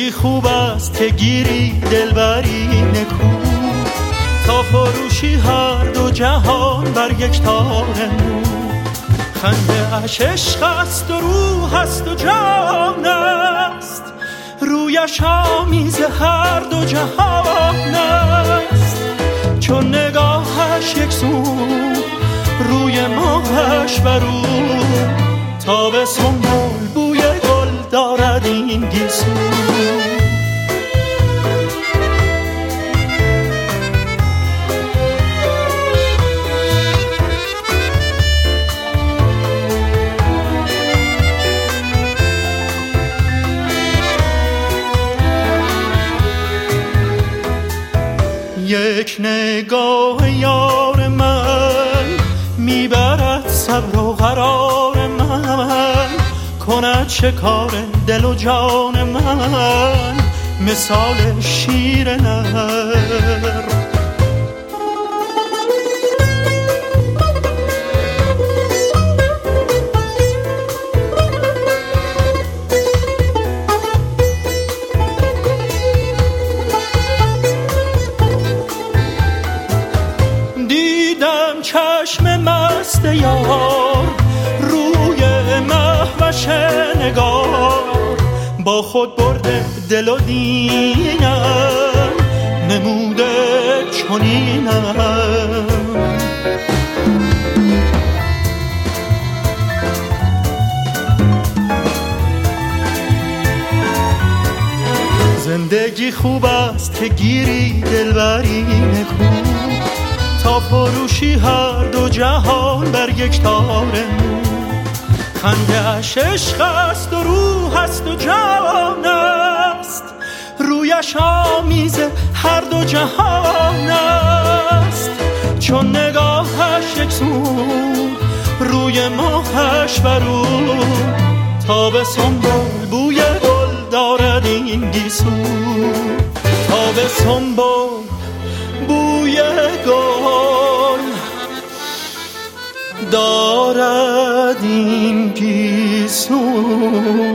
زندگی خوب است که گیری دلبری نکو، تا فروشی هر دو جهان بر یک تار نور. خنده اش عشق است و روح است و جان است، رویش آمیز هر دو جهان است. چون نگاهش یک سو، روی ماهش بر او، تابستون بوی گل دارد این گیسو. یک نگاه یار من میبرد صبر و قرار من، کند شکار دل و جان من مثال شیر نر. چشم مست یار روی مهوش نگار، با خود برده دل و دینم نموده چنینم. زندگی خوب است که گیری دلبری نکو، تا فروشی هر دو جهان بر یک تار نور. خنده اش عشق است و روح است و جان است، رویش آمیز هر دو جهان است. چون نگاهش یک سو، روی ماهش بر او، تابستون بوی گل دارد این گیسو. تابستون بوی گل دارد این گیسو.